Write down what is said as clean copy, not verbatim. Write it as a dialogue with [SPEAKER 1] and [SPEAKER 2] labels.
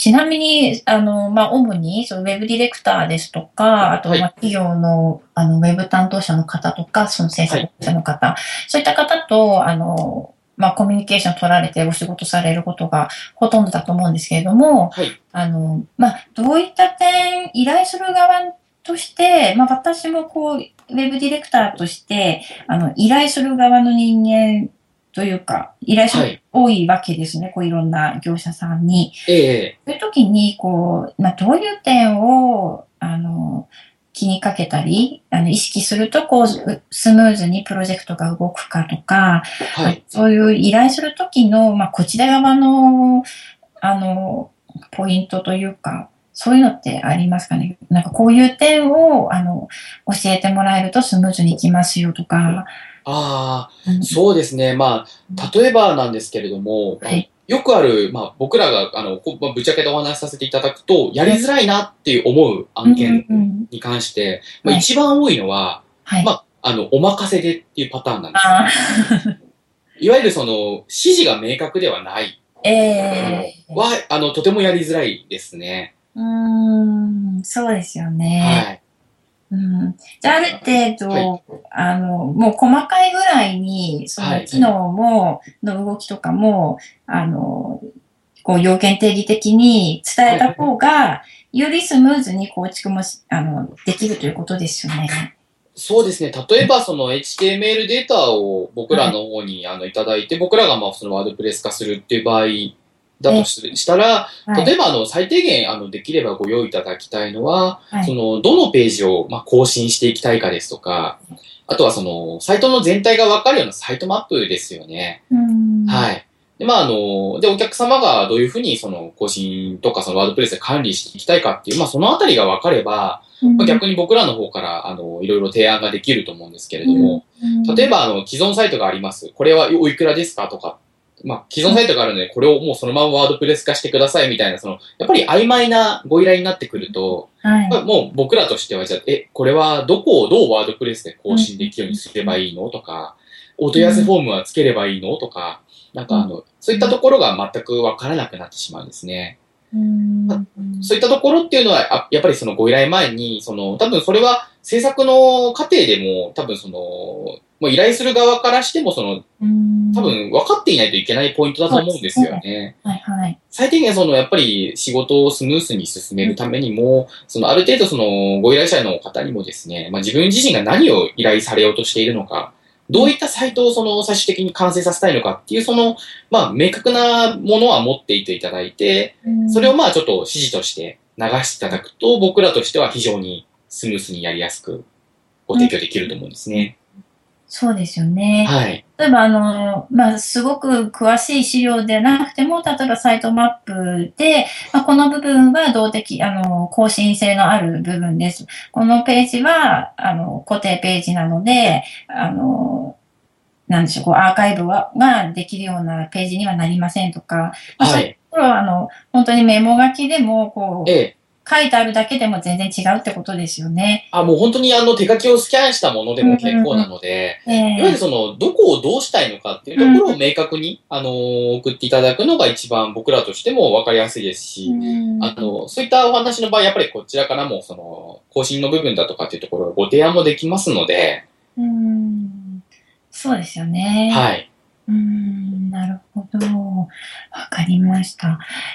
[SPEAKER 1] ちなみに、主に、そのウェブディレクターですとか、あと、
[SPEAKER 2] はい。
[SPEAKER 1] 企業の、ウェブ担当者の方とか、その制作
[SPEAKER 2] はい。
[SPEAKER 1] 者の方、そういった方と、コミュニケーション取られてお仕事されることがほとんどだと思うんですけれども、
[SPEAKER 2] はい。
[SPEAKER 1] どういった点、依頼する側として、私もこう、ウェブディレクターとして、依頼する側の人間というか、依頼する
[SPEAKER 2] はい。
[SPEAKER 1] 多いわけですね。こういろんな業者さんに。
[SPEAKER 2] ええ、
[SPEAKER 1] そういう時に、どういう点を、気にかけたり、意識すると、スムーズにプロジェクトが動くかとか、
[SPEAKER 2] はい。
[SPEAKER 1] そういう依頼する時の、こちら側の、あの、ポイントというか、そういうのってありますかね。なんかこういう点を、教えてもらえるとスムーズにいきますよとか。
[SPEAKER 2] ああ、
[SPEAKER 1] うん、
[SPEAKER 2] そうですね。例えばなんですけれども、
[SPEAKER 1] はい。
[SPEAKER 2] よくある、僕らが、ぶっちゃけてお話しさせていただくと、やりづらいなっていう思う
[SPEAKER 1] うん、
[SPEAKER 2] 案件
[SPEAKER 1] うん、
[SPEAKER 2] に関して、
[SPEAKER 1] はい。
[SPEAKER 2] 一番多いのは、
[SPEAKER 1] はい。
[SPEAKER 2] お任せでっていうパターンなんですよ。
[SPEAKER 1] ああ、
[SPEAKER 2] いわゆる指示が明確ではない
[SPEAKER 1] ええ、
[SPEAKER 2] とてもやりづらいですね。
[SPEAKER 1] そうですよね。
[SPEAKER 2] はい。
[SPEAKER 1] うん。じゃあ、ある程
[SPEAKER 2] はい。
[SPEAKER 1] 度、もう細かいぐらいに、そ
[SPEAKER 2] はい。
[SPEAKER 1] の機能も、の動きとかも、あの、要件定義的に伝
[SPEAKER 2] はい。
[SPEAKER 1] えた方が、よりスムーズに構築もできるということですよね。
[SPEAKER 2] そうですね。例えば、HTML データを僕ら
[SPEAKER 1] はい。
[SPEAKER 2] の方にいただいて、僕らがそのワードプレス化するっていう場合だと
[SPEAKER 1] え、
[SPEAKER 2] したら、
[SPEAKER 1] はい。
[SPEAKER 2] 例えば最低限できればご用意いただきたいのは、
[SPEAKER 1] はい。
[SPEAKER 2] どのページを更新していきたいかですとか、あとはサイトの全体がわかるようなサイトマップですよね。
[SPEAKER 1] うん。
[SPEAKER 2] はい。で、お客様がどういうふうに更新とかワードプレスで管理していきたいかっていう、そのあたりが分かれば、
[SPEAKER 1] うん。
[SPEAKER 2] 逆に僕らの方から、いろいろ提案ができると思うんですけれど
[SPEAKER 1] うん。
[SPEAKER 2] も、
[SPEAKER 1] うん。
[SPEAKER 2] 例えば、既存サイトがあります。これはおいくらですかとか、既存サイトがあるので、これをもうそのままワードプレス化してくださいみたいな、やっぱり曖昧なご依頼になってくると、
[SPEAKER 1] はい。
[SPEAKER 2] もう僕らとしては、じゃあ、これはどこをどうワードプレスで更
[SPEAKER 1] うん。
[SPEAKER 2] 新できるようにすればいいのとか、お問い合わせ
[SPEAKER 1] うん。
[SPEAKER 2] フォームはつければいいのとか、
[SPEAKER 1] うん。
[SPEAKER 2] そういったところが全くわからなくなってしまうんですね。
[SPEAKER 1] うん。
[SPEAKER 2] そういったところっていうのは、やっぱりご依頼前に、多分それは制作の過程でも、多分もう依頼する側からしても、
[SPEAKER 1] うん。
[SPEAKER 2] 多分分かっていないといけないポイントだと
[SPEAKER 1] そうで
[SPEAKER 2] 思うんですよ
[SPEAKER 1] すね。
[SPEAKER 2] ね。
[SPEAKER 1] はいはい。
[SPEAKER 2] 最低限やっぱり仕事をスムースに進めるためにも、ある程度ご依頼者の方にもですね、自分自身が何を依頼されようとしているのか、どういったサイトを最終的に完成させたいのかっていう明確なものは持っていていただいて、
[SPEAKER 1] うん。
[SPEAKER 2] それをちょっと指示として流していただくと、僕らとしては非常にスムースにやりやすくご
[SPEAKER 1] うん。
[SPEAKER 2] 提供できると思うんですね。
[SPEAKER 1] そうですよね。
[SPEAKER 2] はい。
[SPEAKER 1] 例えば、すごく詳しい資料でなくても、例えばサイトマップで、この部分は動的、更新性のある部分です。このページは、固定ページなので、なんでしょう、アーカイブができるようなページにはなりませんとか、そういうと
[SPEAKER 2] はい。
[SPEAKER 1] ころは、本当にメモ書きでも、
[SPEAKER 2] ええ。
[SPEAKER 1] 書いてあるだけでも全然違うってことですよね。
[SPEAKER 2] もう本当に手書きをスキャンしたもので
[SPEAKER 1] う
[SPEAKER 2] も結構な
[SPEAKER 1] ん。
[SPEAKER 2] ので、いわゆる
[SPEAKER 1] ええ、
[SPEAKER 2] どこをどうしたいのかっていう
[SPEAKER 1] うん。
[SPEAKER 2] ところを明確に、送っていただくのが一番僕らとしても分かりやすいです
[SPEAKER 1] う
[SPEAKER 2] し、
[SPEAKER 1] ん。
[SPEAKER 2] そういったお話の場合、やっぱりこちらからも、更新の部分だとかっていうところをご提案もできますので、
[SPEAKER 1] うん。そうですよね。
[SPEAKER 2] はい。
[SPEAKER 1] なるほど。わかりました。